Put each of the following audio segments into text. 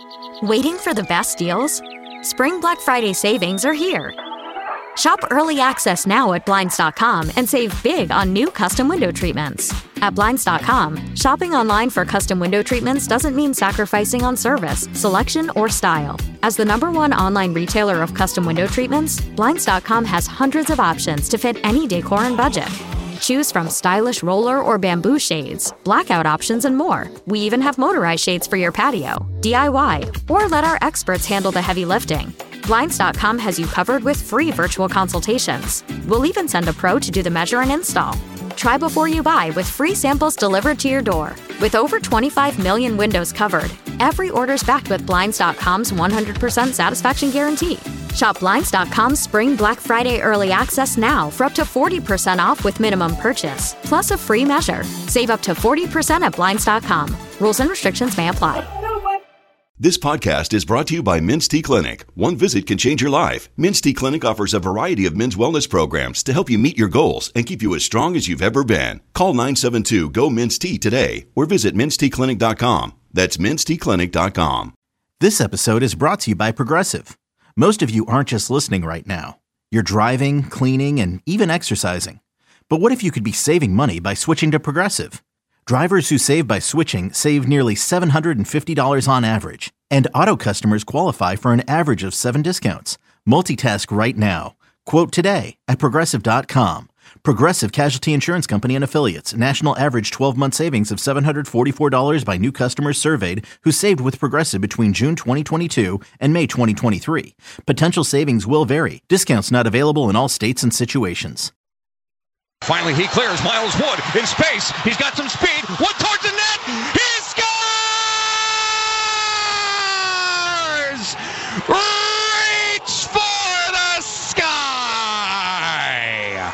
Waiting for the best deals? Spring Black Friday savings are here. Shop early access now at Blinds.com and save big on new custom window treatments. At Blinds.com, shopping online for custom window treatments doesn't mean sacrificing on service, selection, or style. As the #1 online retailer of custom window treatments, Blinds.com has hundreds of options to fit any decor and budget. Choose from stylish roller or bamboo shades, blackout options, and more. We even have motorized shades for your patio, DIY, or let our experts handle the heavy lifting. Blinds.com has you covered with free virtual consultations. We'll even send a pro to do the measure and install. Try before you buy with free samples delivered to your door. With over 25 million windows covered, every order's backed with Blinds.com's 100% satisfaction guarantee. Shop Blinds.com's Spring Black Friday Early Access now for up to 40% off with minimum purchase, plus a free measure. Save up to 40% at Blinds.com. Rules and restrictions may apply. This podcast is brought to you by Men's T Clinic. One visit can change your life. Men's T Clinic offers a variety of men's wellness programs to help you meet your goals and keep you as strong as you've ever been. Call 972-GO-MEN'S-T today or visit menstclinic.com. That's menstclinic.com. This episode is brought to you by Progressive. Most of you aren't just listening right now. You're driving, cleaning, and even exercising. But what if you could be saving money by switching to Progressive? Drivers who save by switching save nearly $750 on average, and auto customers qualify for an average of 7 discounts. Multitask right now. Quote today at Progressive.com. Progressive Casualty Insurance Company and Affiliates. National average 12-month savings of $744 by new customers surveyed who saved with Progressive between June 2022 and May 2023. Potential savings will vary. Discounts not available in all states and situations. Finally, he clears Miles Wood in space. He's got some speed. Wood towards the net. He scores! Reach for the sky!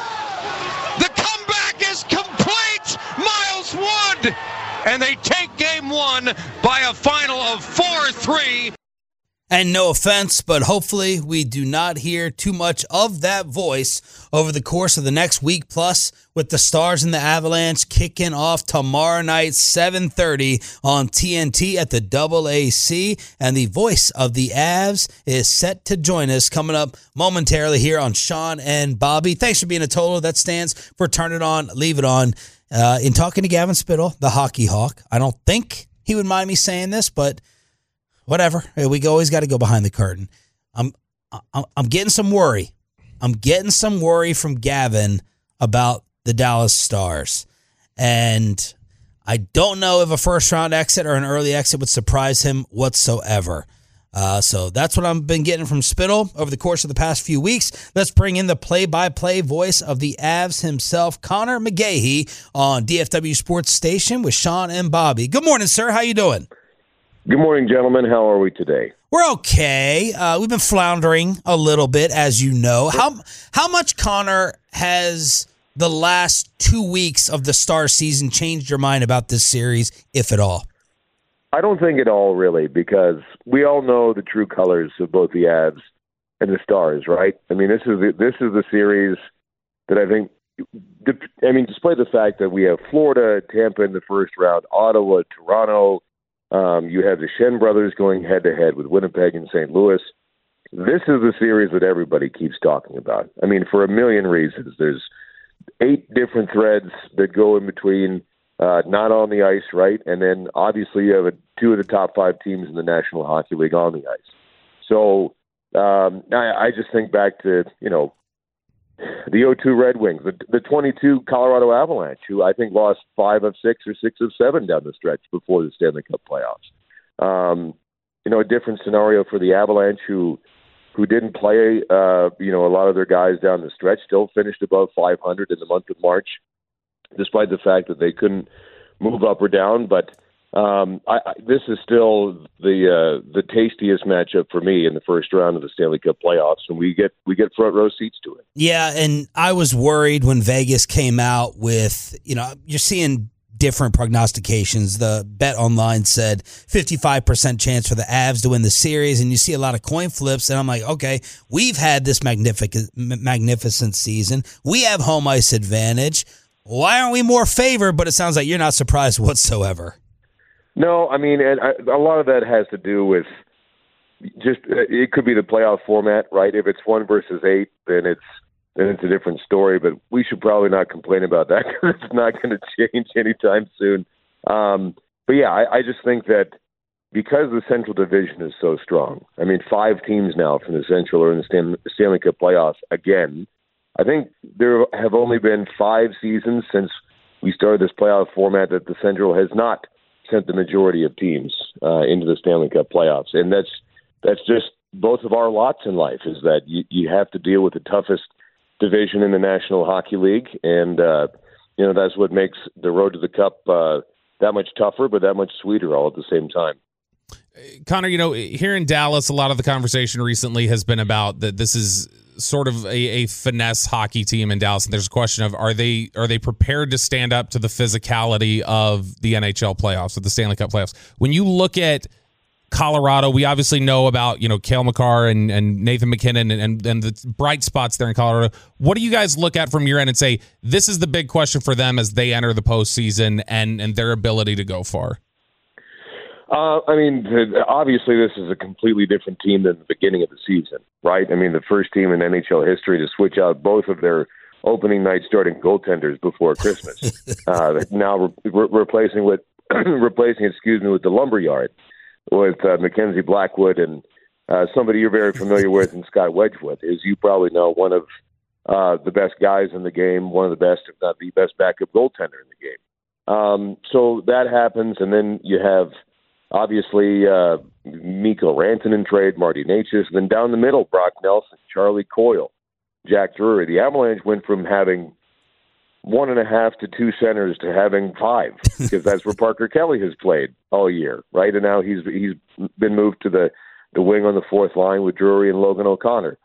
The comeback is complete. Miles Wood, and they take game one by a final of 4-3. And no offense, but hopefully we do not hear too much of that voice over the course of the next week plus, with the Stars and the Avalanche kicking off tomorrow night, 7:30 on TNT at the AAC. And the voice of the Avs is set to join us coming up momentarily here on Sean and Bobby. Thanks for being a total. That stands for Turn It On, Leave It On. In talking to Gavin Spittle, the hockey hawk, I don't think he would mind me saying this, but whatever. We always got to go behind the curtain. I'm getting some worry. I'm getting some worry from Gavin about the Dallas Stars. And I don't know if a first-round exit or an early exit would surprise him whatsoever. So that's what I've been getting from Spittle over the course of the past few weeks. Let's bring in the play-by-play voice of the Avs himself, Connor McGahey, on DFW Sports Station with Sean and Bobby. Good morning, sir. How you doing? Good morning, gentlemen. How are we today? We're okay. We've been floundering a little bit, as you know. How much, Connor, has the last 2 weeks of the Star season changed your mind about this series, if at all? I don't think at all, really, because we all know the true colors of both the Avs and the Stars, right? I mean, this is the series that I think. Despite the fact that we have Florida, Tampa in the first round, Ottawa, Toronto. You have the Shen brothers going head-to-head with Winnipeg and St. Louis. This is the series that everybody keeps talking about. I mean, for a million reasons. There's 8 different threads that go in between, not on the ice, right? And then, obviously, you have 2 of the top 5 teams in the National Hockey League on the ice. So I just think back to, the 0-2 Red Wings, the 22 Colorado Avalanche, who I think lost 5 of 6 or 6 of 7 down the stretch before the Stanley Cup playoffs. A different scenario for the Avalanche, who didn't play, a lot of their guys down the stretch, still finished above 500 in the month of March, despite the fact that they couldn't move up or down. But this is still the tastiest matchup for me in the first round of the Stanley Cup playoffs, and we get front row seats to it. Yeah, and I was worried when Vegas came out with, you're seeing different prognostications. The Bet Online said 55% chance for the Avs to win the series, and you see a lot of coin flips, and I'm like, okay, we've had this magnificent season. We have home ice advantage. Why aren't we more favored? But it sounds like you're not surprised whatsoever. No, I mean, and a lot of that has to do with just it could be the playoff format, right? If it's 1 versus 8, then it's a different story. But we should probably not complain about that because it's not going to change anytime soon. But yeah, I just think that because the Central Division is so strong, I mean, 5 teams now from the Central are in the Stanley Cup playoffs again. I think there have only been 5 seasons since we started this playoff format that the Central has not sent the majority of teams into the Stanley Cup playoffs. And that's just both of our lots in life, is that you have to deal with the toughest division in the National Hockey League. And, that's what makes the road to the Cup that much tougher, but that much sweeter all at the same time. Connor, here in Dallas, a lot of the conversation recently has been about that this is sort of a finesse hockey team in Dallas, and there's a question of are they prepared to stand up to the physicality of the NHL playoffs, of the Stanley Cup playoffs? When you look at Colorado, we obviously know about Cale Makar and Nathan McKinnon and the bright spots there in Colorado. What do you guys look at from your end and say this is the big question for them as they enter the postseason and their ability to go far? Obviously, this is a completely different team than the beginning of the season, right? I mean, the first team in NHL history to switch out both of their opening night starting goaltenders before Christmas. Now replacing with the Lumberyard with Mackenzie Blackwood and somebody you're very familiar with in Scott Wedgwood, as you probably know, one of the best guys in the game, one of the best, if not the best, backup goaltender in the game. So that happens, and then you have obviously Mikko Rantanen trade, Marty Necas, and then down the middle, Brock Nelson, Charlie Coyle, Jack Drury. The Avalanche went from having 1.5 to 2 centers to having 5, because that's where Parker Kelly has played all year, right? And now he's been moved to the wing on the 4th line with Drury and Logan O'Connor.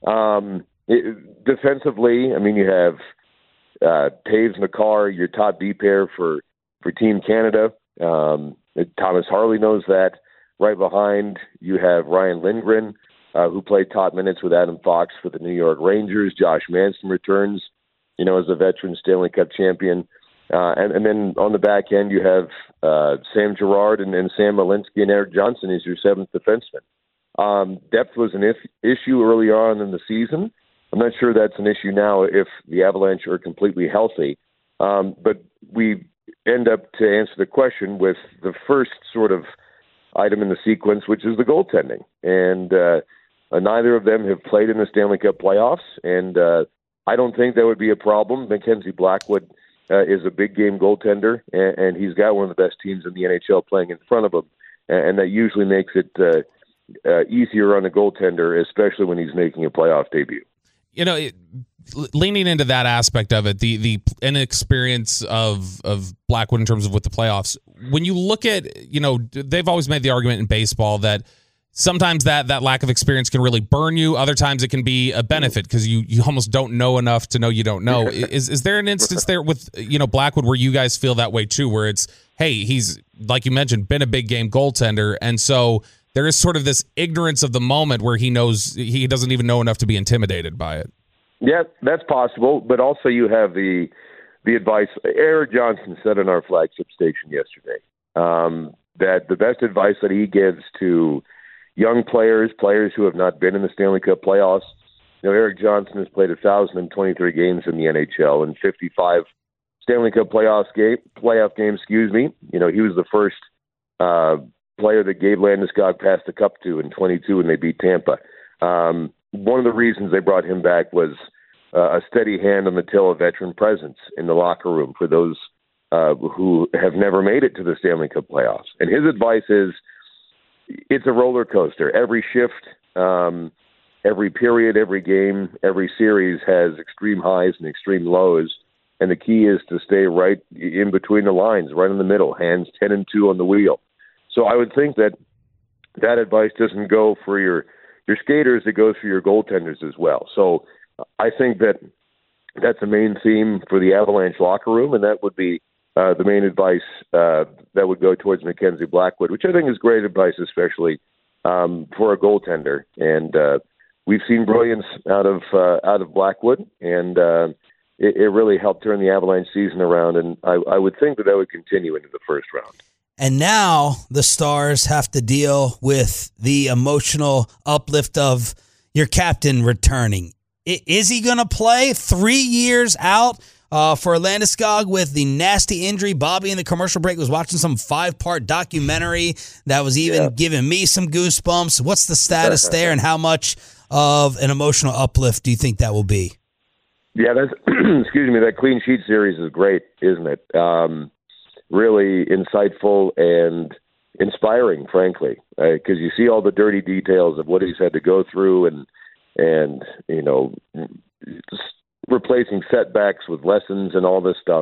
Defensively, I mean, you have Taves Makar, your top D pair for Team Canada. Thomas Harley knows that. Right behind, you have Ryan Lindgren, who played top minutes with Adam Fox for the New York Rangers. Josh Manson returns, as a veteran Stanley Cup champion. And then on the back end, you have Sam Girard and Sam Malinsky and Eric Johnson as your 7th defenseman. Depth was an issue early on in the season. I'm not sure that's an issue now if the Avalanche are completely healthy. But we end up to answer the question with the first sort of item in the sequence, which is the goaltending. And neither of them have played in the Stanley Cup playoffs, and I don't think that would be a problem. Mackenzie Blackwood is a big game goaltender, and he's got one of the best teams in the NHL playing in front of him, and that usually makes it easier on a goaltender, especially when he's making a playoff debut. Leaning into that aspect of it, the inexperience of Blackwood in terms of with the playoffs, when you look at, they've always made the argument in baseball that sometimes that lack of experience can really burn you. Other times it can be a benefit because you almost don't know enough to know you don't know. Is there an instance there with, Blackwood where you guys feel that way too, where it's, hey, he's, like you mentioned, been a big game goaltender, and so there is sort of this ignorance of the moment where he knows he doesn't even know enough to be intimidated by it? Yeah, that's possible, but also you have the advice. Eric Johnson said on our flagship station yesterday that the best advice that he gives to young players who have not been in the Stanley Cup playoffs. Eric Johnson has played 1,023 games in the NHL and 55 Stanley Cup playoff games. He was the first player that Gabe Landeskog passed the cup to in 22 when they beat Tampa. One of the reasons they brought him back was a steady hand on the till of veteran presence in the locker room for those who have never made it to the Stanley Cup playoffs. And his advice is, it's a roller coaster. Every shift, every period, every game, every series has extreme highs and extreme lows. And the key is to stay right in between the lines, right in the middle, hands 10 and 2 on the wheel. So I would think that advice doesn't go for your skaters, it goes for your goaltenders as well. So I think that's a main theme for the Avalanche locker room, and that would be the main advice that would go towards Mackenzie Blackwood, which I think is great advice, especially for a goaltender. And we've seen brilliance out of Blackwood, and it really helped turn the Avalanche season around. And I would think that would continue into the first round. And now the Stars have to deal with the emotional uplift of your captain returning. Is he going to play 3 years out for Landeskog with the nasty injury? Bobby in the commercial break was watching some 5-part documentary that was even giving me some goosebumps. What's the status there, and how much of an emotional uplift do you think that will be? Yeah, that's excuse me. That clean sheet series is great, isn't it? Really insightful and inspiring, frankly, because you see all the dirty details of what he's had to go through, and you know, replacing setbacks with lessons and all this stuff.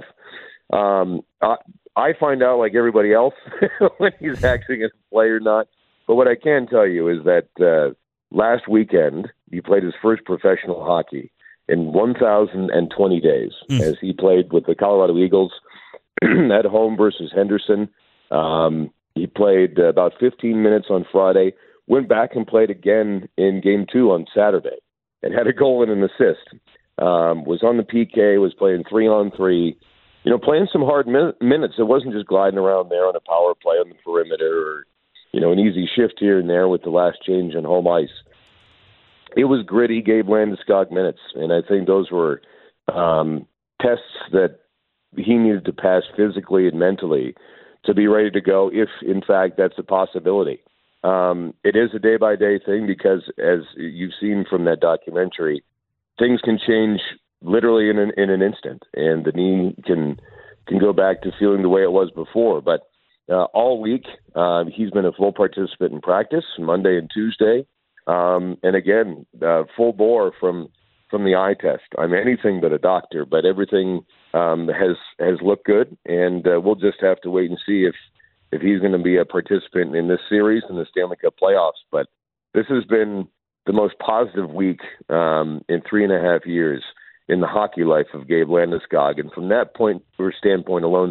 I find out like everybody else when he's actually going to play or not. But what I can tell you is that last weekend he played his first professional hockey in 1,020 days as he played with the Colorado Eagles at home versus Henderson. He played about 15 minutes on Friday, went back and played again in Game 2 on Saturday, and had a goal and an assist. Was on the PK, was playing 3-on-3, you know, playing some hard minutes. It wasn't just gliding around there on a power play on the perimeter or, you know, an easy shift here and there with the last change on home ice. It was gritty, gave Landeskog minutes, and I think those were tests that he needed to pass physically and mentally to be ready to go if, in fact, that's a possibility. It is a day-by-day thing because, as you've seen from that documentary, things can change literally in an instant, and the knee can go back to feeling the way it was before. But all week, he's been a full participant in practice, Monday and Tuesday. And again, full bore from the eye test. I'm anything but a doctor, but everything has looked good, and we'll just have to wait and see if he's going to be a participant in this series and the Stanley Cup playoffs. But this has been the most positive week in 3.5 years in the hockey life of Gabe Landeskog, and from that point or standpoint alone,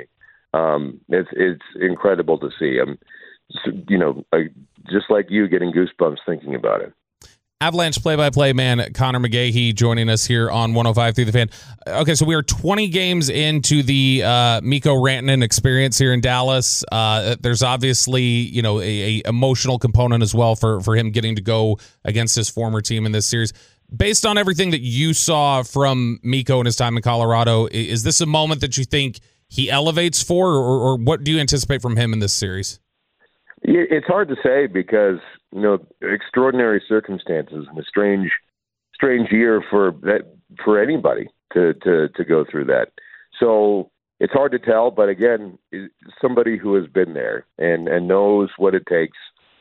it's incredible to see. You know, just like you, getting goosebumps thinking about it. Avalanche play-by-play man Connor McGahey joining us here on 105 through the Fan. Okay, so we are 20 games into the Mikko Rantanen experience here in Dallas. There's obviously, you know, a emotional component as well for him getting to go against his former team in this series. Based on everything that you saw from Mikko and his time in Colorado, is this a moment that you think he elevates for, or what do you anticipate from him in this series? It's hard to say because, you know, extraordinary circumstances and a strange year for anybody to go through that. So it's hard to tell, but again, somebody who has been there and knows what it takes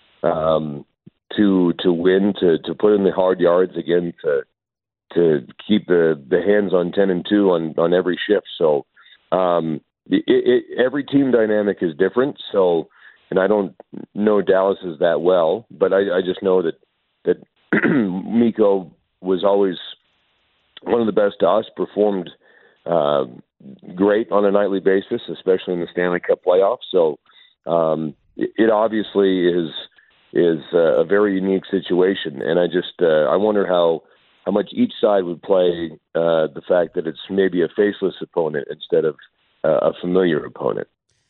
to win, to put in the hard yards again, to keep the hands on 10-2 on every shift. So every team dynamic is different. So. And I don't know Dallas is that well, but I just know that Mikko was always one of the best to us, performed great on a nightly basis, especially in the Stanley Cup playoffs. So it obviously is a very unique situation, and I wonder how much each side would play the fact that it's maybe a faceless opponent instead of a familiar opponent.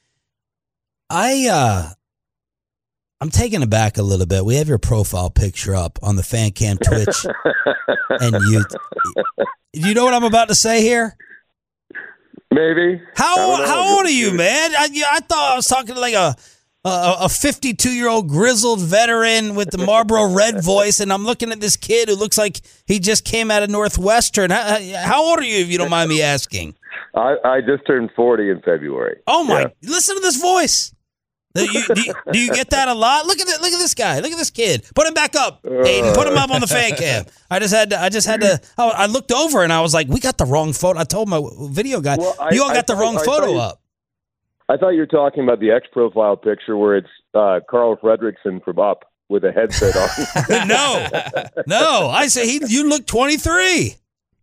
I'm taken aback a little bit. We have your profile picture up on the Fan Cam Twitch, and you know what I'm about to say here? Maybe. How old are you, man? I thought I was talking to like a 52-year-old grizzled veteran with the Marlboro Red voice, and I'm looking at this kid who looks like he just came out of Northwestern. How old are you, if you don't mind me asking? I just turned 40 in February. Oh my! Yeah. Listen to this voice. Do you get that a lot? Look at this guy. Look at this kid. Put him back up, Aiden. Put him up on the Fan Cam. I just had to. I looked over and I was like, we got the wrong photo. I told my video guy, you all got the wrong photo up. I thought you were talking about the X profile picture where it's Carl Fredrickson from Up with a headset on. No. I say you look 23.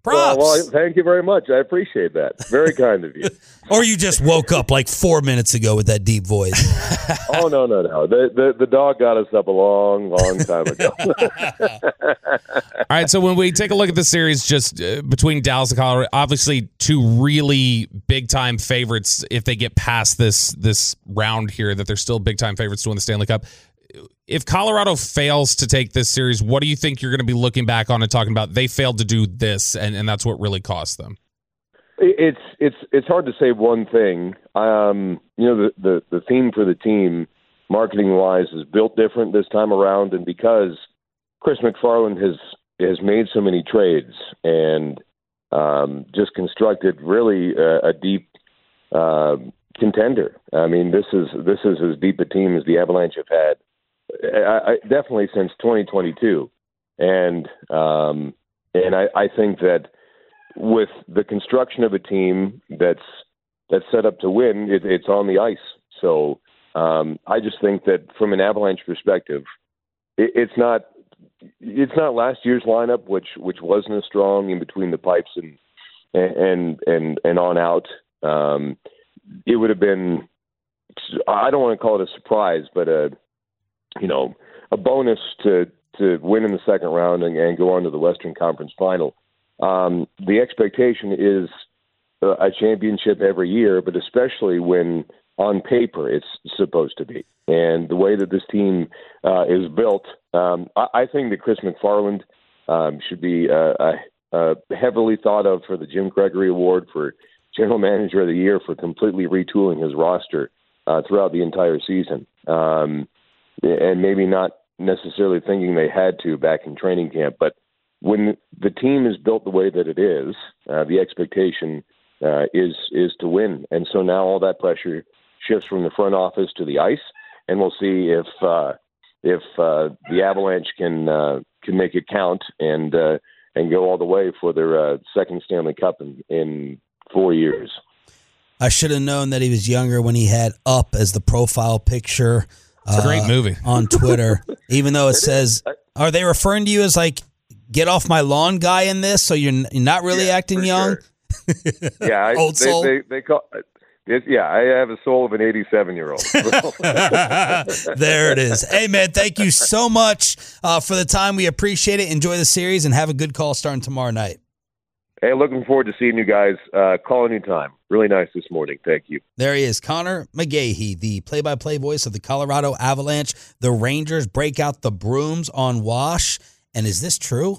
Props. Well, thank you very much. I appreciate that. Very kind of you. Or you just woke up like 4 minutes ago with that deep voice. Oh, no. The dog got us up a long time ago. All right, so when we take a look at the series just between Dallas and Colorado, obviously two really big-time favorites if they get past this round here, that they're still big-time favorites to win the Stanley Cup. If Colorado fails to take this series, what do you think you're going to be looking back on and talking about? They failed to do this, and that's what really cost them. It's hard to say one thing. The theme for the team, marketing-wise, is built different this time around, and because Chris McFarland has made so many trades and just constructed really a deep contender. I mean, this is as deep a team as the Avalanche have had. I definitely since 2022, and I think that with the construction of a team that's set up to win, it's on the ice. So I just think that from an Avalanche perspective, it's not last year's lineup, which wasn't as strong in between the pipes and on out. It would have been, I don't want to call it a surprise, but a bonus to win in the second round and go on to the Western Conference Final. The expectation is a championship every year, but especially when on paper it's supposed to be. And the way that this team is built, I think that Chris McFarland should be heavily thought of for the Jim Gregory Award for General Manager of the Year for completely retooling his roster throughout the entire season. And maybe not necessarily thinking they had to back in training camp. But when the team is built the way that it is, the expectation is to win. And so now all that pressure shifts from the front office to the ice, and we'll see if the Avalanche can make it count and go all the way for their second Stanley Cup in 4 years. I should have known that he was younger when he had Up as the profile picture. It's a great movie. On Twitter, even though it says, are they referring to you as like, get off my lawn guy in this? So you're not really acting young? Sure. Yeah. Old soul. They call it, I have a soul of an 87-year-old. There it is. Hey, man, thank you so much for the time. We appreciate it. Enjoy the series and have a good call starting tomorrow night. Hey, looking forward to seeing you guys. Call anytime. Really nice this morning. Thank you. There he is, Connor McGahey, the play-by-play voice of the Colorado Avalanche. The Rangers break out the brooms on Wash. And is this true?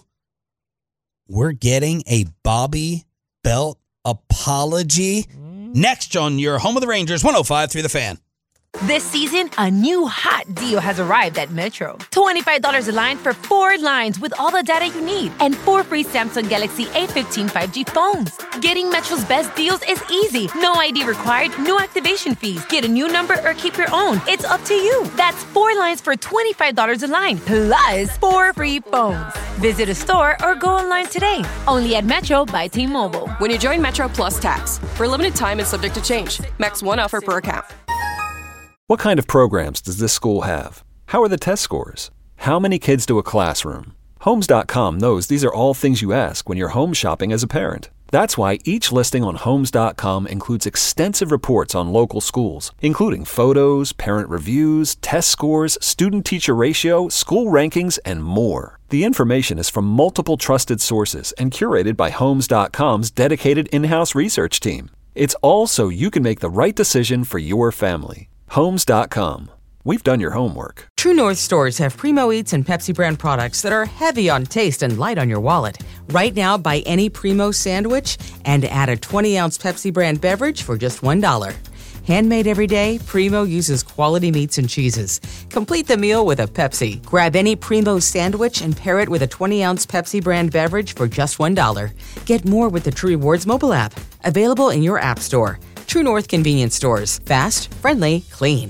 We're getting a Bobby Belt apology. Next on your home of the Rangers, 105.3 The Fan. This season, a new hot deal has arrived at Metro. $25 a line for 4 lines with all the data you need and 4 free Samsung Galaxy A15 5G phones. Getting Metro's best deals is easy. No ID required, no activation fees. Get a new number or keep your own. It's up to you. That's 4 lines for $25 a line, plus 4 free phones. Visit a store or go online today. Only at Metro by T-Mobile. When you join Metro Plus Tax, for a limited time and subject to change. Max 1 offer per account. What kind of programs does this school have? How are the test scores? How many kids to a classroom? Homes.com knows these are all things you ask when you're home shopping as a parent. That's why each listing on Homes.com includes extensive reports on local schools, including photos, parent reviews, test scores, student-teacher ratio, school rankings, and more. The information is from multiple trusted sources and curated by Homes.com's dedicated in-house research team. It's all so you can make the right decision for your family. Homes.com. We've done your homework. True North stores have Primo Eats and Pepsi brand products that are heavy on taste and light on your wallet. Right now, buy any Primo sandwich and add a 20-ounce Pepsi brand beverage for just $1. Handmade every day, Primo uses quality meats and cheeses. Complete the meal with a Pepsi. Grab any Primo sandwich and pair it with a 20-ounce Pepsi brand beverage for just $1. Get more with the True Rewards mobile app. Available in your app store. True North convenience stores. Fast, friendly, clean.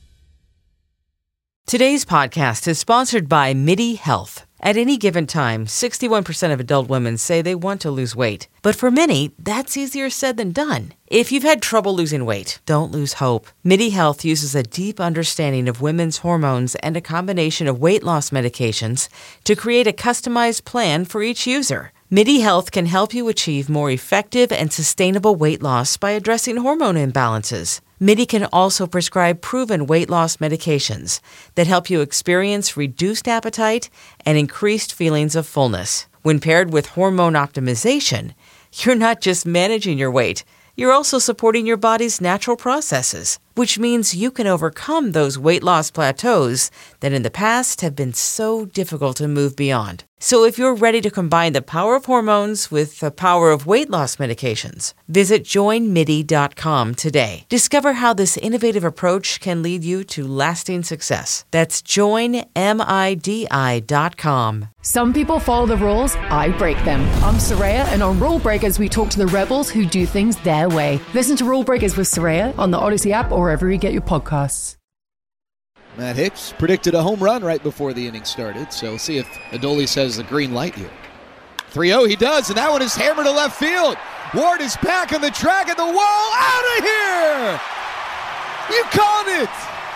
Today's podcast is sponsored by MIDI Health. At any given time, 61% of adult women say they want to lose weight. But for many, that's easier said than done. If you've had trouble losing weight, don't lose hope. MIDI Health uses a deep understanding of women's hormones and a combination of weight loss medications to create a customized plan for each user. MIDI Health can help you achieve more effective and sustainable weight loss by addressing hormone imbalances. MIDI can also prescribe proven weight loss medications that help you experience reduced appetite and increased feelings of fullness. When paired with hormone optimization, you're not just managing your weight, you're also supporting your body's natural processes, which means you can overcome those weight loss plateaus that in the past have been so difficult to move beyond. So if you're ready to combine the power of hormones with the power of weight loss medications, visit joinmidi.com today. Discover how this innovative approach can lead you to lasting success. That's joinmidi.com. Some people follow the rules, I break them. I'm Soraya, and on Rule Breakers, we talk to the rebels who do things their way. Listen to Rule Breakers with Soraya on the Odyssey app or wherever you get your podcasts. Matt Hicks predicted a home run right before the inning started, so we'll see if Adolis has the green light here. 3-0, he does, and that one is hammered to left field. Ward is back on the track at the wall. Out of here! You called it!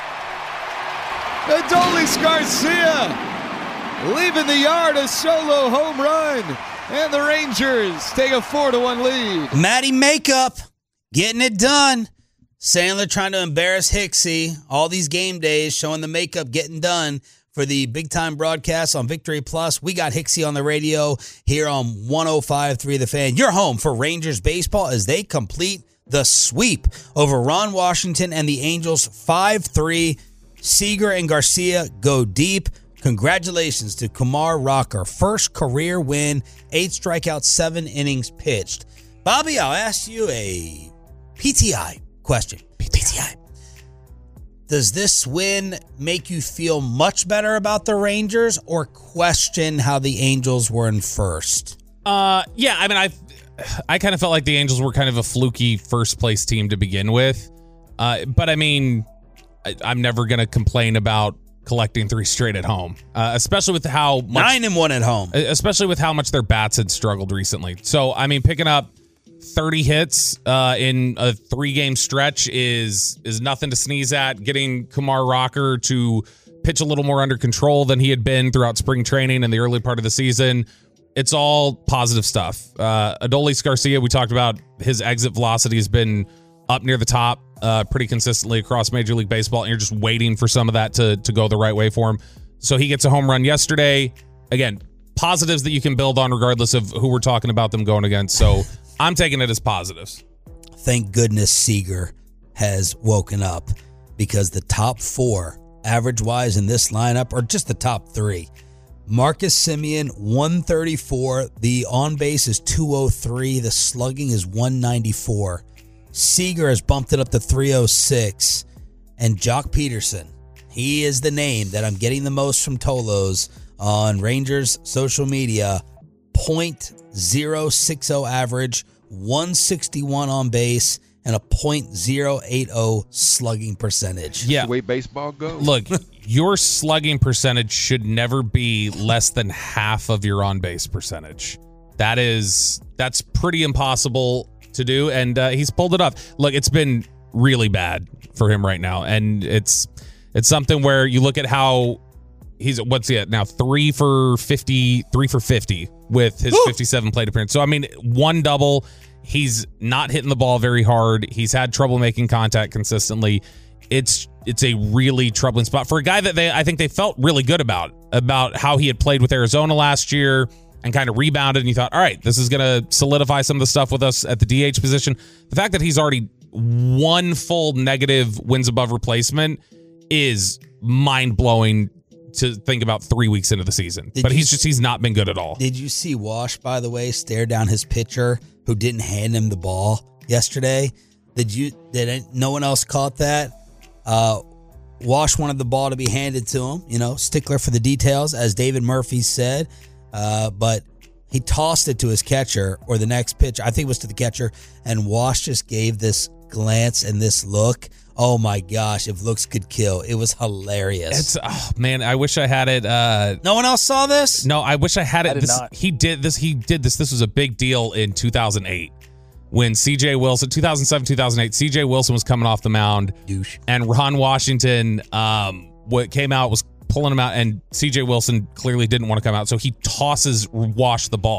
Adolis Garcia leaving the yard, a solo home run, and the Rangers take a 4-1 lead. Matty Makeup getting it done. Sandler trying to embarrass Hicksy. All these game days showing the makeup getting done for the big-time broadcast on Victory Plus. We got Hicksy on the radio here on 105.3 The Fan. You're home for Rangers baseball as they complete the sweep over Ron Washington and the Angels 5-3. Seager and Garcia go deep. Congratulations to Kumar Rocker. First career win, 8 strikeouts, 7 innings pitched. Bobby, I'll ask you a PTI question. PTI. Does this win make you feel much better about the Rangers or question how the Angels were in first? Yeah, I mean, I kind of felt like the Angels were kind of a fluky first place team to begin with. But I mean, I'm never going to complain about collecting 3 straight at home, especially with how much 9-1 at home, especially with how much their bats had struggled recently. So, I mean, picking up 30 hits in a 3-game stretch is nothing to sneeze at. Getting Kumar Rocker to pitch a little more under control than he had been throughout spring training and the early part of the season, it's all positive stuff. Adolis Garcia, we talked about his exit velocity has been up near the top pretty consistently across Major League Baseball, and you're just waiting for some of that to go the right way for him. So he gets a home run yesterday. Again, positives that you can build on regardless of who we're talking about them going against. So I'm taking it as positives. Thank goodness Seager has woken up, because the top 4 average-wise in this lineup are just the top 3. Marcus Semien, 134. The on-base is 203. The slugging is 194. Seager has bumped it up to 306. And Jock Peterson, he is the name that I'm getting the most from Tolos on Rangers social media. .060 average, 161 on base, and a .080 slugging percentage. Yeah. The way baseball goes. Look, your slugging percentage should never be less than half of your on-base percentage. That's pretty impossible to do, and he's pulled it off. Look, it's been really bad for him right now, and it's something where you look at how he's, what's he at now, 3 for 50 with his 57 plate appearance. So I mean, 1 double. He's not hitting the ball very hard. He's had trouble making contact consistently. It's a really troubling spot for a guy that I think they felt really good about how he had played with Arizona last year and kind of rebounded, and you thought, all right, this is going to solidify some of the stuff with us at the DH position. The fact that he's already 1 full negative wins above replacement is mind-blowing to think about 3 weeks into the season. But he's not been good at all. Did you see Wash, by the way, stare down his pitcher who didn't hand him the ball yesterday? Did no one else caught that? Wash wanted the ball to be handed to him, stickler for the details, as David Murphy said. But he tossed it to his catcher, or the next pitch, I think it was to the catcher, and Wash just gave this glance and this look. Oh my gosh, if looks could kill. It was hilarious. Man, I wish I had it. No one else saw this? No, I wish I had it. He did this. This was a big deal in 2008 when CJ Wilson, 2007, 2008, CJ Wilson was coming off the mound. Douche. And Ron Washington, what came out was pulling him out, and CJ Wilson clearly didn't want to come out. So he tosses Wash the ball.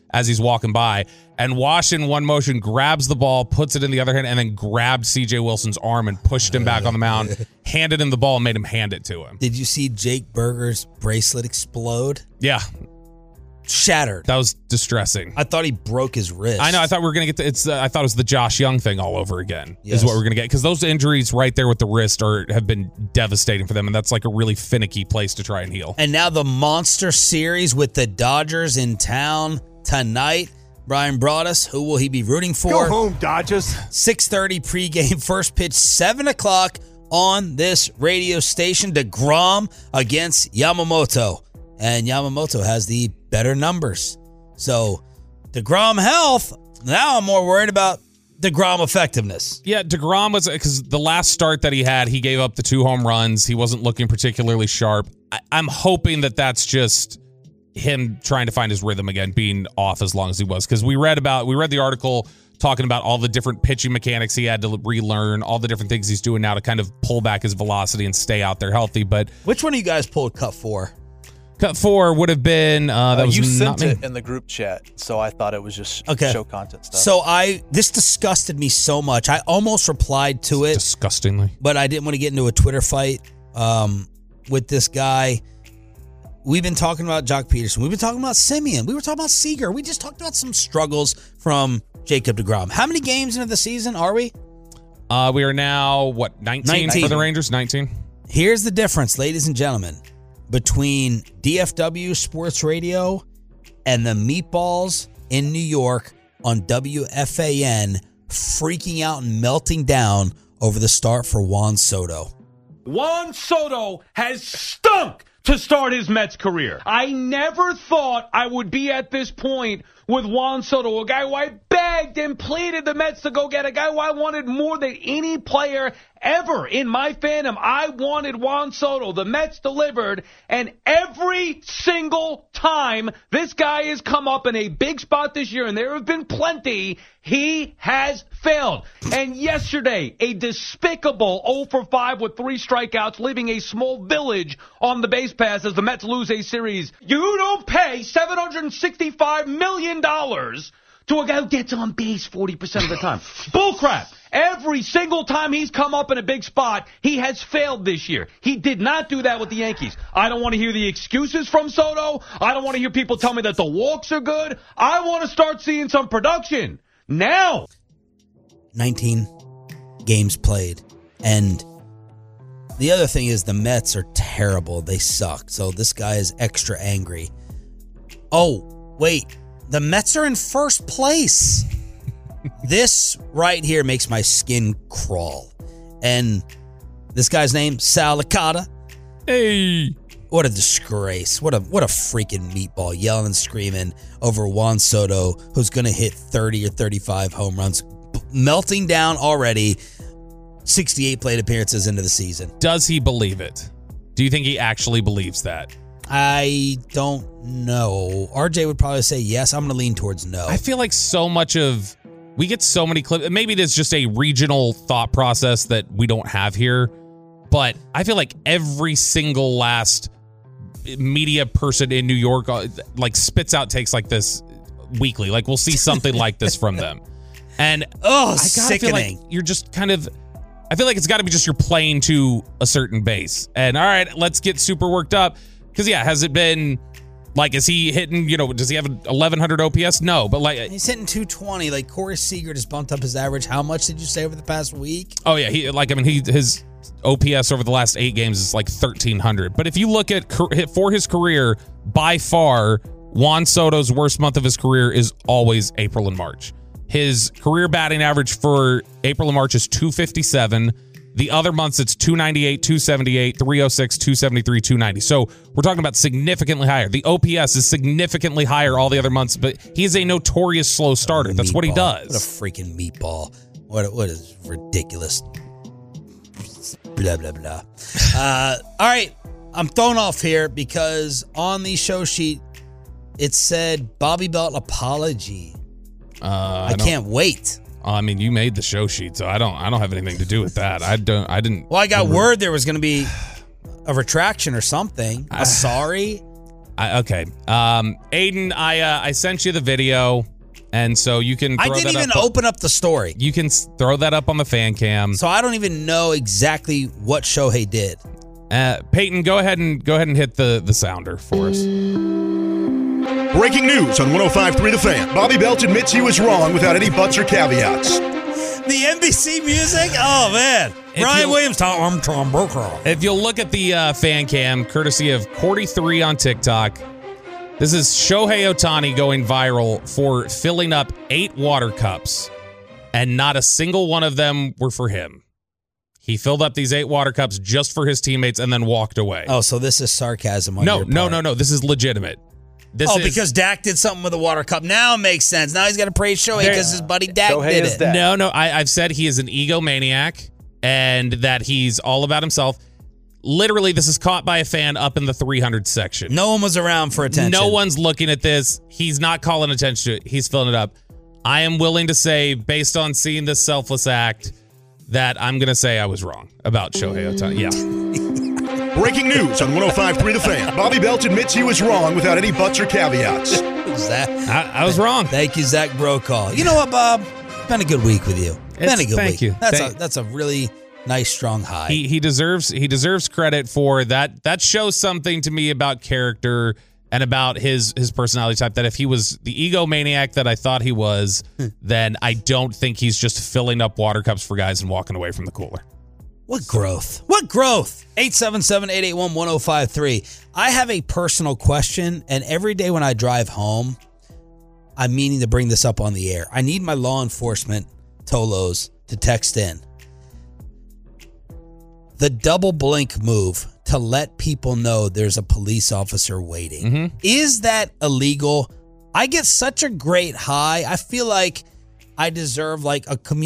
as he's walking by. And Wash in one motion grabs the ball, puts it in the other hand, and then grabbed C.J. Wilson's arm and pushed him back on the mound, handed him the ball, and made him hand it to him. Did you see Jake Berger's bracelet explode? Yeah. Shattered. That was distressing. I thought he broke his wrist. I know. I thought we were going to get I thought it was the Josh Young thing all over again, Yes. is what we're going to get. Because those injuries right there with the wrist have been devastating for them, and that's like a really finicky place to try and heal. And now the Monster Series with the Dodgers in town tonight. Brian Broaddus, who will he be rooting for? Go home, Dodgers. 6:30 pregame, first pitch, 7 o'clock on this radio station. DeGrom against Yamamoto. And Yamamoto has the better numbers. So DeGrom health, now I'm more worried about DeGrom effectiveness. Yeah, DeGrom was, because the last start that he had, he gave up the 2 home runs. He wasn't looking particularly sharp. I'm hoping that that's just him trying to find his rhythm again, being off as long as he was. Because we read the article talking about all the different pitching mechanics he had to relearn, all the different things he's doing now to kind of pull back his velocity and stay out there healthy. But which one of you guys pulled cut 4? Cut 4 would have been that was you not sent me. it in the group chat, so I thought it was just show content stuff. So this disgusted me so much. I almost replied to it disgustingly, but I didn't want to get into a Twitter fight with this guy. We've been talking about Jock Peterson. We've been talking about Simeon. We were talking about Seager. We just talked about some struggles from Jacob deGrom. How many games into the season are we? We are now, 19 for the Rangers? 19. Here's the difference, ladies and gentlemen, between DFW Sports Radio and the Meatballs in New York on WFAN freaking out and melting down over the start for Juan Soto. Juan Soto has stunk to start his Mets career. I never thought I would be at this point with Juan Soto, a guy who I begged and pleaded the Mets to go get, a guy who I wanted more than any player ever in my fandom. I wanted Juan Soto. The Mets delivered, and every single time this guy has come up in a big spot this year, and there have been plenty, he has failed. And yesterday, a despicable 0 for 5 with 3 strikeouts, leaving a small village on the base pass as the Mets lose a series. You don't pay $765 million to a guy who gets on base 40% of the time. Bullcrap. Every single time he's come up in a big spot, he has failed this year. He did not do that with the Yankees. I don't want to hear the excuses from Soto. I don't want to hear people tell me that the walks are good. I want to start seeing some production now. 19 games played. And the other thing is the Mets are terrible. They suck. So this guy is extra angry. Oh, wait. The Mets are in first place. This right here makes my skin crawl. And this guy's name, Sal Licata. Hey. What a disgrace. What a freaking meatball, yelling and screaming over Juan Soto, who's going to hit 30 or 35 home runs. Melting down already, 68 plate appearances into the season. Does he believe it? Do you think he actually believes that? I don't know. RJ would probably say yes. I'm going to lean towards no. I feel like we get so many clips. Maybe it is just a regional thought process that we don't have here, but I feel like every single last media person in New York spits out takes like this weekly. Like we'll see something like this from them. And sickening. Feel like you're just kind of, I feel like it's got to be just you're playing to a certain base. And all right, let's get super worked up. Because, has it been, is he hitting, does he have 1,100 OPS? No, but he's hitting 220. Like, Corey Seager just bumped up his average. How much did you say over the past week? Oh, yeah. His OPS over the last 8 games is 1,300. But if you look at, for his career, by far, Juan Soto's worst month of his career is always April and March. His career batting average for April and March is 257. The other months, it's 298, 278, 306, 273, 290. So we're talking about significantly higher. The OPS is significantly higher all the other months, but he's a notorious slow starter. That's what he does. What a freaking meatball. What is ridiculous. Blah, blah, blah. All right. I'm thrown off here because on the show sheet, it said Bobby Belt apology. I can't wait. I mean, you made the show sheet, so I don't have anything to do with that. I didn't. Well, I got word there was going to be a retraction or something. Sorry. Okay. Aiden, I sent you the video, and so you can throw I didn't even open up the story. You can throw that up on the fan cam. So I don't even know exactly what Shohei did. Peyton, go ahead and hit the sounder for us. Breaking news on 105.3 The Fan. Bobby Belt admits he was wrong without any buts or caveats. The NBC music? Oh, man. Brian Williams, Tom Brokaw. If you'll look at the fan cam, courtesy of Cordy3 on TikTok, this is Shohei Ohtani going viral for filling up 8 water cups, and not a single one of them were for him. He filled up these 8 water cups just for his teammates and then walked away. Oh, so this is sarcasm on your part. No. This is legitimate. Because Dak did something with the water cup. Now it makes sense. Now he's got to praise Shohei because his buddy Dak did it. No. I've said he is an egomaniac and that he's all about himself. Literally, this is caught by a fan up in the 300 section. No one was around for attention. No one's looking at this. He's not calling attention to it. He's filling it up. I am willing to say, based on seeing this selfless act, that I'm going to say I was wrong about Shohei Ohtani. Yeah. Breaking news on 105.3 The Fan. Bobby Belt admits he was wrong without any buts or caveats. I was wrong. Thank you, Zach Brokaw. You know what, Bob? Been a good week with you. Been a good week. Thank you. That's a really nice, strong high. He deserves credit for that. That shows something to me about character and about his personality type, that if he was the egomaniac that I thought he was, then I don't think he's just filling up water cups for guys and walking away from the cooler. What growth? What growth? 877-881-1053. I have a personal question, and every day when I drive home, I'm meaning to bring this up on the air. I need my law enforcement Tolos to text in. The double blink move to let people know there's a police officer waiting. Mm-hmm. Is that illegal? I get such a great high. I feel like I deserve like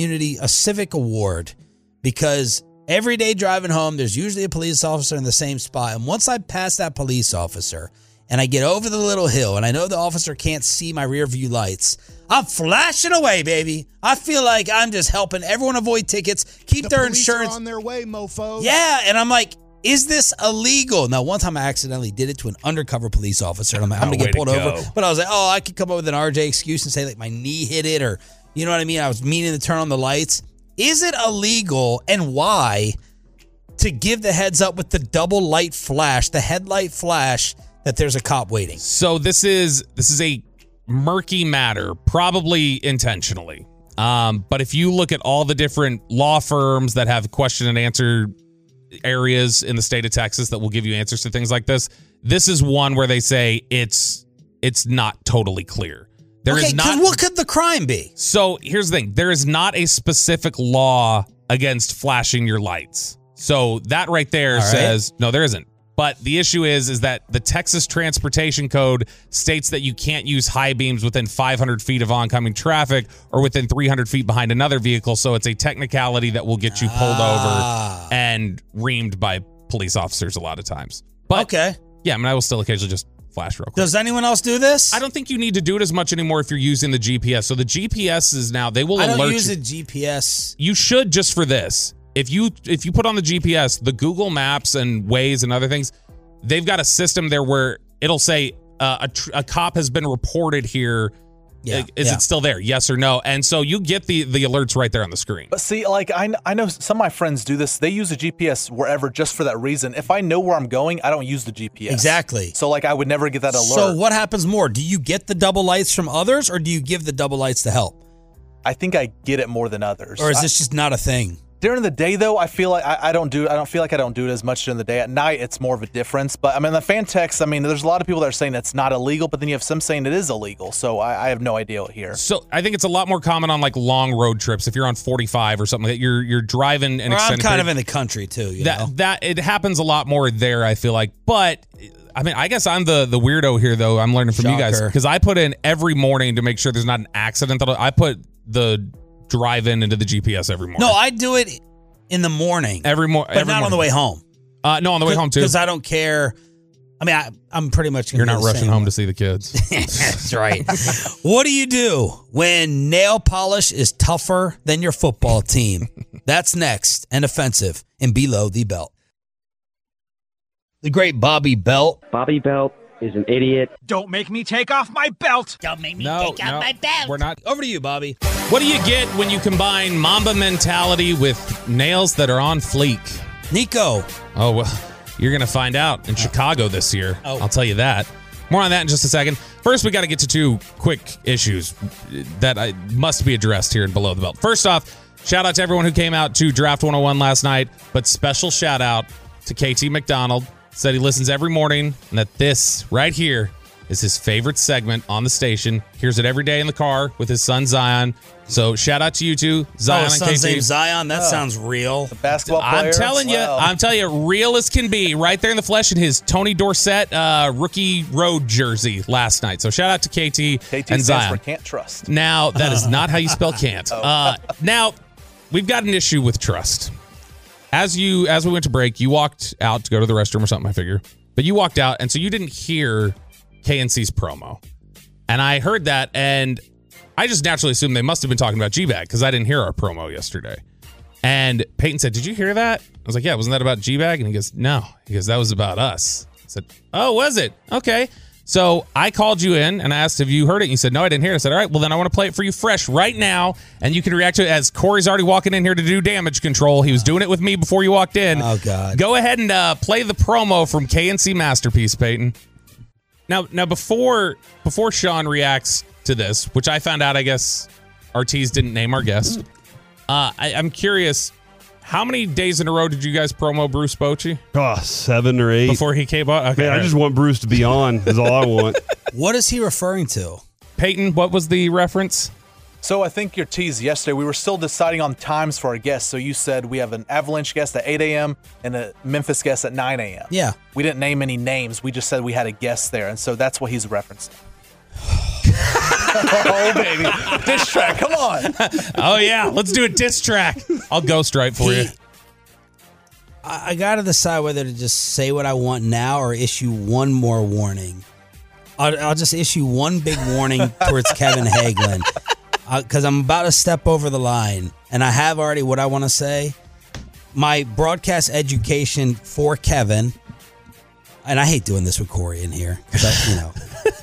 a civic award, because every day driving home, there's usually a police officer in the same spot. And once I pass that police officer and I get over the little hill and I know the officer can't see my rear view lights, I'm flashing away, baby. I feel like I'm just helping everyone avoid tickets, keep their insurance. Are on their way, mofo. Yeah, and I'm like, is this illegal? Now, one time I accidentally did it to an undercover police officer, and I'm like, I'm going to get pulled over. But I was like, I could come up with an RJ excuse and say like my knee hit it, or you know what I mean? I was meaning to turn on the lights. Is it illegal, and why, to give the heads up with the double light flash, the headlight flash, that there's a cop waiting? So this is a murky matter, probably intentionally. But if you look at all the different law firms that have question and answer areas in the state of Texas that will give you answers to things like this, this is one where they say it's not totally clear. There is not. What could the crime be? So here's the thing. There is not a specific law against flashing your lights. So that right there says, no, there isn't. But the issue is that the Texas Transportation Code states that you can't use high beams within 500 feet of oncoming traffic or within 300 feet behind another vehicle. So it's a technicality that will get you pulled over and reamed by police officers a lot of times. But yeah, I mean, I will still occasionally just flash real quick. Does anyone else do this? I don't think you need to do it as much anymore if you're using the GPS. So the GPS is now, they will alert you. I don't use a GPS. You should, just for this. If you put on the GPS, the Google Maps and Waze and other things, they've got a system there where it'll say a cop has been reported here. Is it still there? Yes or no? And so you get the alerts right there on the screen. But see, like I know some of my friends do this. They use a GPS wherever just for that reason. If I know where I'm going, I don't use the GPS. Exactly. So like I would never get that alert. So what happens more? Do you get the double lights from others, or do you give the double lights to help? I think I get it more than others. Or is this just not a thing? During the day, though, I feel like I don't feel like I don't do it as much during the day. At night, it's more of a difference. But I mean, the fan text, I mean, there's a lot of people that are saying it's not illegal, but then you have some saying it is illegal. So I have no idea here. So I think it's a lot more common on like long road trips. If you're on 45 or something like that, you're driving an extended I'm kind of in the country too. That it happens a lot more there, I feel like. But I mean, I guess I'm the weirdo here, though. I'm learning from you guys, because I put in every morning to make sure there's not an accident. I put the drive-in into the GPS every morning. No, I do it in the morning. Every morning. But not on the way home. No, on the way home, too. Because I don't care. I mean, I'm pretty much... You're not rushing home to see the kids. That's right. What do you do when nail polish is tougher than your football team? That's next and offensive in Below the Belt. The great Bobby Belt. Bobby Belt is an idiot. Don't make me take off my belt. Don't make me No, take out no, my belt. we're not. Over to you, Bobby. What do you get when you combine Mamba mentality with nails that are on fleek? Nico. Oh, well, you're going to find out in Chicago this year. Oh. I'll tell you that. More on that in just a second. First, we got to get to two quick issues that must be addressed here in Below the Belt. First off, shout out to everyone who came out to Draft 101 last night, but special shout out to KT McDonald. Said he listens every morning and that this right here is his favorite segment on the station. Hears it every day in the car with his son Zion. So shout out to you two, Zion and son's KT. name's Zion. That sounds real. The basketball player. I'm telling you, real as can be, right there in the flesh in his Tony Dorsett rookie road jersey last night. So shout out to KT KT and stands Zion. for can't trust. Now, that is not how you spell can't. Now, we've got an issue with trust. As we went to break, you walked out to go to the restroom or something, I figure. But you walked out, and so you didn't hear KNC's promo. And I heard that, and I just naturally assumed they must have been talking about G-Bag because I didn't hear our promo yesterday. And Peyton said, "Did you hear that?" I was like, "Yeah, wasn't that about G-Bag?" And he goes, "No." He goes, "That was about us." I said, "Oh, was it? Okay." So I called you in and I asked, "Have you heard it?" And you said, "No, I didn't hear it." I said, "All right, well, then I want to play it for you fresh right now. And you can react to it as Corey's already walking in here to do damage control. He was doing it with me before you walked in." Oh, God. Go ahead and play the promo from KNC Masterpiece, Peyton. Now, before Sean reacts to this, which I found out, I guess, Ortiz didn't name our guest. I'm curious, how many days in a row did you guys promo Bruce Bochy? 7 or 8. Before he came on? Okay, Man, I just want Bruce to be on is all I want. What is he referring to? Peyton, what was the reference? So I think your tease yesterday, we were still deciding on times for our guests. So you said we have an Avalanche guest at 8 a.m. and a Memphis guest at 9 a.m. Yeah. We didn't name any names. We just said we had a guest there. And so that's what he's referencing. Oh, baby. Diss track. Come on. Oh, yeah. Let's do a diss track. I'll ghostwrite for you. I got to decide whether to just say what I want now or issue one more warning. I'll just issue one big warning towards Kevin Hagelin because I'm about to step over the line, and I have already what I want to say. My broadcast education for Kevin, and I hate doing this with Corey in here because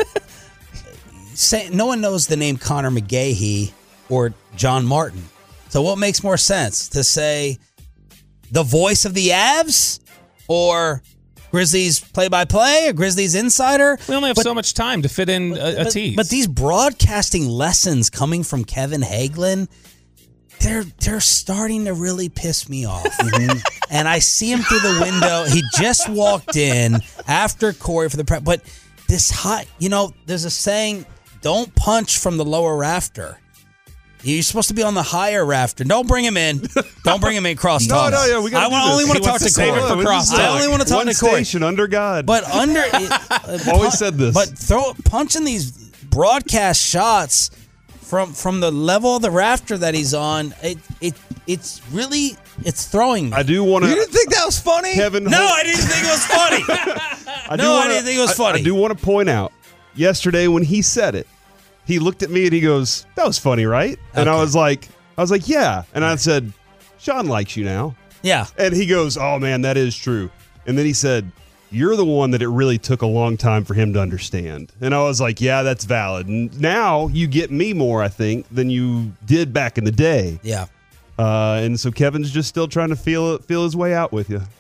no one knows the name Connor McGahee or John Martin. So what makes more sense to say the voice of the Avs or Grizzlies play-by-play or Grizzlies insider? We only have so much time to fit in a tease. But these broadcasting lessons coming from Kevin Hagelin, they're starting to really piss me off. And I see him through the window. He just walked in after Corey for the prep. But this there's a saying, don't punch from the lower rafter. You're supposed to be on the higher rafter. Don't bring him in. Don't bring him in crosstalk. No, we got to only want to talk to Corey. I only want to talk to Corey. One station under God. But always said this. But punching these broadcast shots from the level of the rafter that he's on, it's throwing me. I do want to. You didn't think that was funny? Kevin, no, I didn't think it was funny. I didn't think it was funny. I do want to point out, yesterday when he said it, he looked at me and he goes, "That was funny, right?" And I was like, "Yeah." And I said, "Sean likes you now." Yeah. And he goes, "Oh man, that is true." And then he said, "You're the one that it really took a long time for him to understand." And I was like, "Yeah, that's valid." And now you get me more, I think, than you did back in the day. Yeah. And so Kevin's just still trying to feel his way out with you.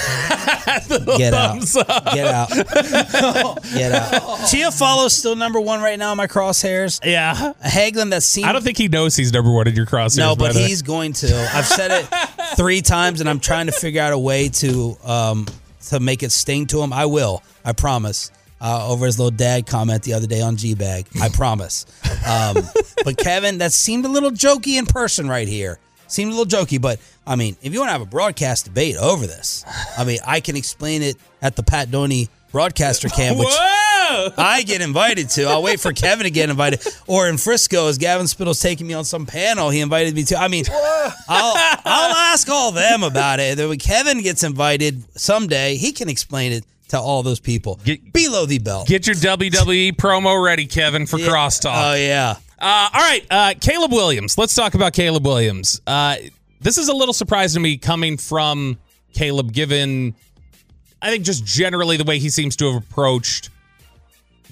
Get out. Get out. Get out. Chia Follows still number one right now in my crosshairs. Yeah. Hagelin, that seems. I don't think he knows he's number one in your crosshairs. No, but he's going to. I've said it 3 times, and I'm trying to figure out a way to make it sting to him. I will. I promise. Over his little dad comment the other day on G-Bag. I promise. But Kevin, that seemed a little jokey in person right here. Seemed a little jokey, but I mean, if you want to have a broadcast debate over this, I mean, I can explain it at the Pat Doney broadcaster camp, which I get invited to. I'll wait for Kevin to get invited. Or in Frisco, as Gavin Spittle's taking me on some panel, he invited me to. I mean, I'll ask all of them about it. Then when Kevin gets invited someday, he can explain it to all those people. Below the belt. Get your WWE promo ready, Kevin, for crosstalk. Oh, yeah. All right, Caleb Williams. Let's talk about Caleb Williams. This is a little surprise to me coming from Caleb, given, I think, just generally the way he seems to have approached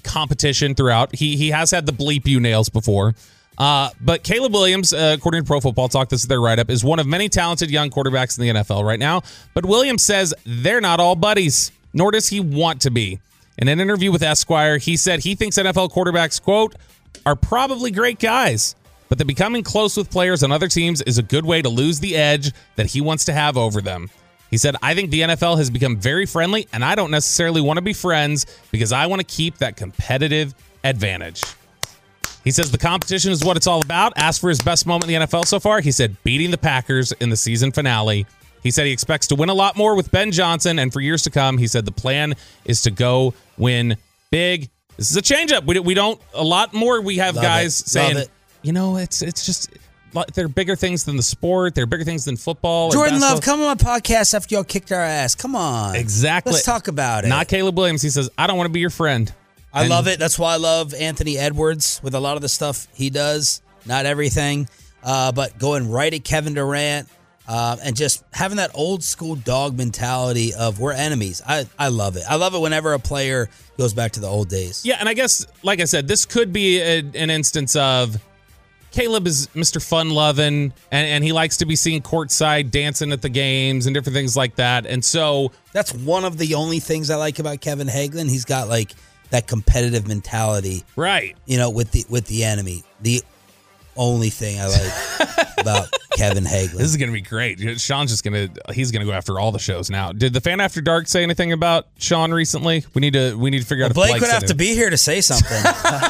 competition throughout. He has had the bleep you nails before. But Caleb Williams, according to Pro Football Talk, this is their write-up, is one of many talented young quarterbacks in the NFL right now. But Williams says they're not all buddies, nor does he want to be. In an interview with Esquire, he said he thinks NFL quarterbacks, quote, are probably great guys, but that becoming close with players on other teams is a good way to lose the edge that he wants to have over them. He said, I think the NFL has become very friendly, and I don't necessarily want to be friends because I want to keep that competitive advantage. He says the competition is what it's all about. Asked for his best moment in the NFL so far, he said beating the Packers in the season finale. He said he expects to win a lot more with Ben Johnson, and for years to come, he said the plan is to go win big. This is a changeup. We don't, a lot more we have Love guys it. saying, Love it. you know, it's just, there are bigger things than the sport. There are bigger things than football. Jordan Love, come on my podcast after y'all kicked our ass. Come on. Exactly. Let's talk about it. Not Caleb Williams. He says, I don't want to be your friend. I love it. That's why I love Anthony Edwards with a lot of the stuff he does. Not everything, but going right at Kevin Durant and just having that old school dog mentality of we're enemies. I love it. I love it whenever a player goes back to the old days. Yeah, and I guess, like I said, this could be an instance of Caleb is Mr. Fun-loving, and he likes to be seen courtside dancing at the games and different things like that. And so that's one of the only things I like about Kevin Hagelin. He's got like that competitive mentality, right? You know, with the enemy. The only thing I like about Kevin Hagelin. This is going to be great. Sean's just he's going to go after all the shows now. Did the Fan After Dark say anything about Sean recently? We need to figure out if Blake would have to be here to say something.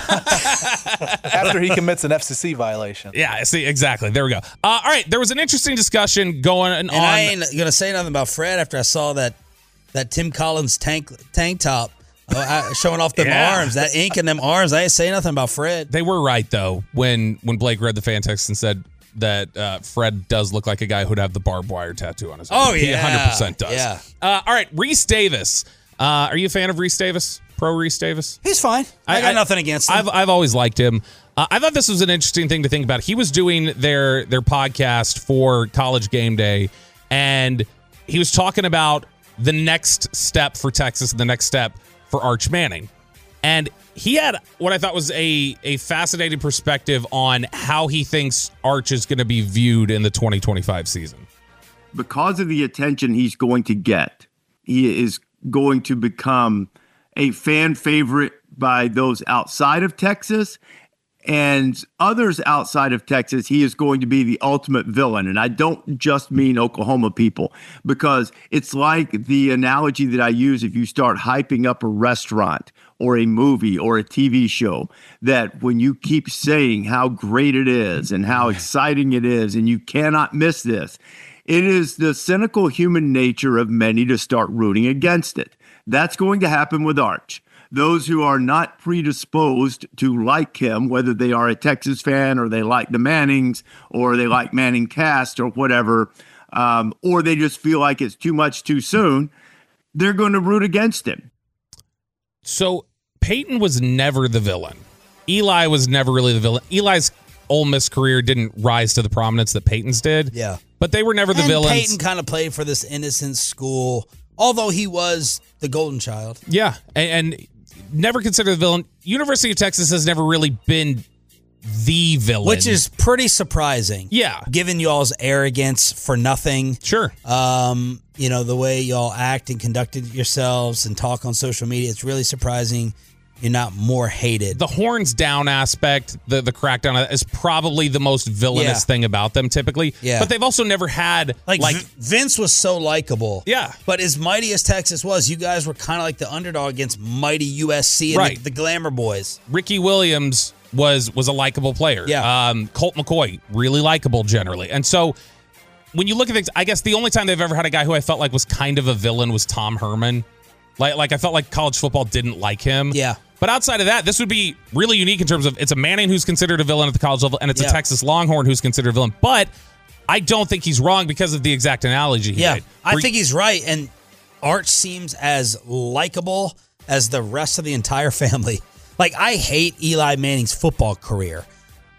After he commits an FCC violation. Yeah, see, exactly. There we go. All right, there was an interesting discussion going on. And I ain't going to say nothing about Fred after I saw that Tim Collins tank top. Showing off them arms, that ink in them arms. I ain't say nothing about Fred. They were right, though, when Blake read the fan text and said that Fred does look like a guy who'd have the barbed wire tattoo on his arm. Oh, yeah. He 100% does. Yeah. All right, Reese Davis. Are you a fan of Reese Davis? Pro Reese Davis? He's fine. I got nothing against him. I've always liked him. I thought this was an interesting thing to think about. He was doing their podcast for College Game Day, and he was talking about the next step for Texas and the next step for Arch Manning. And he had what I thought was a fascinating perspective on how he thinks Arch is going to be viewed in the 2025 season. Because of the attention he's going to get, he is going to become a fan favorite by those outside of Texas, and others outside of Texas, he is going to be the ultimate villain. And I don't just mean Oklahoma people, because it's like the analogy that I use if you start hyping up a restaurant or a movie or a TV show, that when you keep saying how great it is and how exciting it is and you cannot miss this, it is the cynical human nature of many to start rooting against it. That's going to happen with Arch. Those who are not predisposed to like him, whether they are a Texas fan or they like the Mannings or they like Manning cast or whatever, or they just feel like it's too much too soon, they're going to root against him. So Peyton was never the villain. Eli was never really the villain. Eli's Ole Miss career didn't rise to the prominence that Peyton's did. Yeah. But they were never the villains. Peyton kind of played for this innocent school, although he was the golden child. Yeah, and never considered the villain. University of Texas has never really been the villain. Which is pretty surprising. Yeah. Given y'all's arrogance for nothing. Sure. You know, the way y'all act and conducted yourselves and talk on social media, it's really surprising you're not more hated. The horns down aspect, the crackdown is probably the most villainous thing about them typically. Yeah. But they've also never had like Vince was so likable. Yeah. But as mighty as Texas was, you guys were kind of like the underdog against mighty USC and the Glamour Boys. Ricky Williams was a likable player. Yeah. Colt McCoy, really likable generally. And so when you look at things, I guess the only time they've ever had a guy who I felt like was kind of a villain was Tom Herman. Like I felt like college football didn't like him. Yeah. But outside of that, this would be really unique in terms of it's a Manning who's considered a villain at the college level, and it's a Texas Longhorn who's considered a villain. But I don't think he's wrong because of the exact analogy he made. I think he's right. And Arch seems as likable as the rest of the entire family. Like, I hate Eli Manning's football career.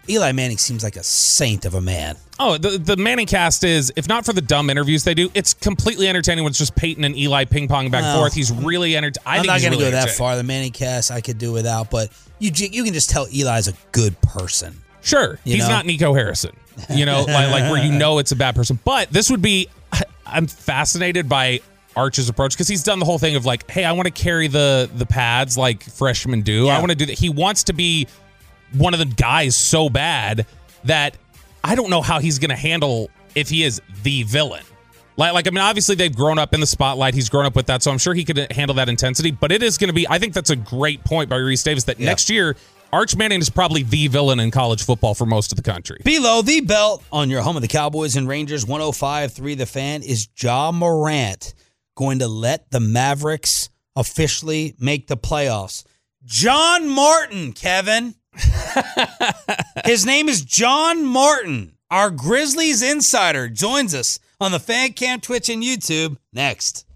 Eli Manning seems like a saint of a man. Oh, the Manning cast is, if not for the dumb interviews they do, it's completely entertaining when it's just Peyton and Eli ping-pong back and forth. He's really entertaining. I'm not going to go that far. The Manning cast I could do without, but you can just tell Eli's a good person. Sure. He's not Nico Harrison, like where it's a bad person. But this would be, I'm fascinated by Arch's approach because he's done the whole thing of like, hey, I want to carry the pads like freshmen do. I want to do that. He wants to be one of the guys so bad that I don't know how he's going to handle if he is the villain. Obviously they've grown up in the spotlight. He's grown up with that, so I'm sure he could handle that intensity. But it is going to be, I think that's a great point by Reese Davis that next year, Arch Manning is probably the villain in college football for most of the country. Below the belt on your home of the Cowboys and Rangers, 105.3 The Fan, is Ja Morant going to let the Mavericks officially make the playoffs? John Martin, Kevin. His name is John Martin. Our Grizzlies insider joins us on the Fan Cam, Twitch, and YouTube next.